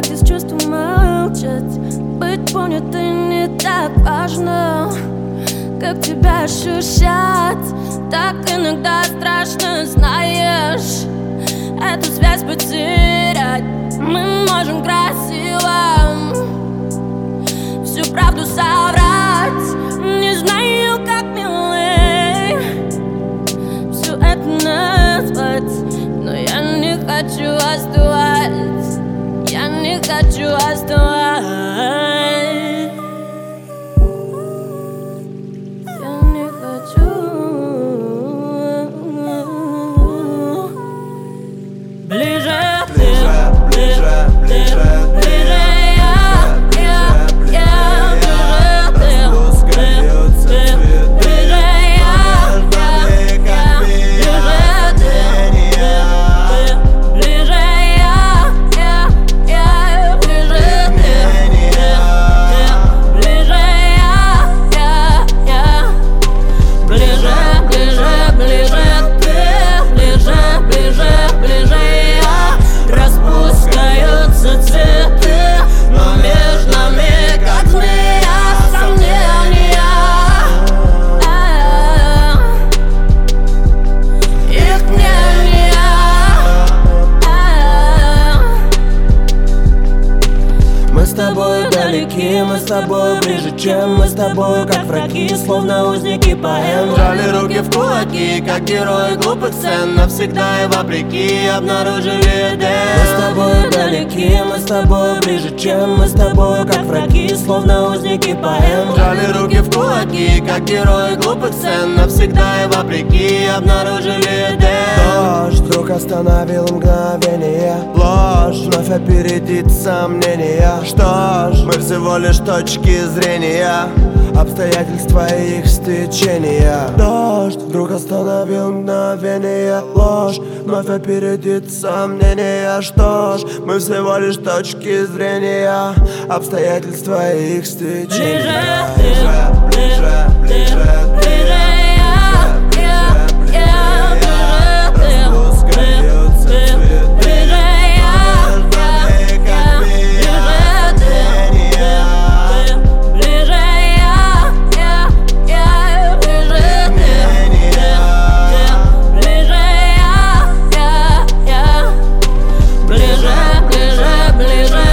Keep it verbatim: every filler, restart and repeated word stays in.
здесь чувства молчать. Быть понятым не так важно, как тебя ощущать. Так иногда страшно, знаешь, эту связь потерять. Мы можем красиво всю правду соврать. Не знаю, как милей все это назвать, но я не хочу остывать. Я не хочу остывать. Ближе, ближе, ближе, ближе, ближе, я, я, я, ближе, распускаются цветы, ближе, я, я, я, ближе, я, я, я, ближе, ближе, я, я, ближе, ближе, ближе, ближе, ближе, ближе. Распускаются цветы, но между нами, как змея, сомнения. Их мнения. Мы с тобой далеки, мы с тобой ближе, чем мы с тобой, как враги, словно узники поэм. Жали руки в кулаки, как герои глупых сцен, навсегда и вопреки обнаружили Эдем. Мы с тобой далеки, мы с тобой ближе, чем мы с тобой, как враги, словно узники поэм. Жали руки в кулаки, как герои глупых сцен, навсегда и вопреки обнаружили Эдем. Дождь вдруг остановил мгновение. Ложь вновь опередит сомнения. Что ж, мы всего лишь точки зрения, обстоятельства и их стечения. Дождь вдруг остановил мгновение. Ложь вновь опередит сомнения. Что ж, мы всего лишь точки зрения, обстоятельства и их стечения. Ближе, ближе, ближе, ближе. Ближе, ближе, ближе.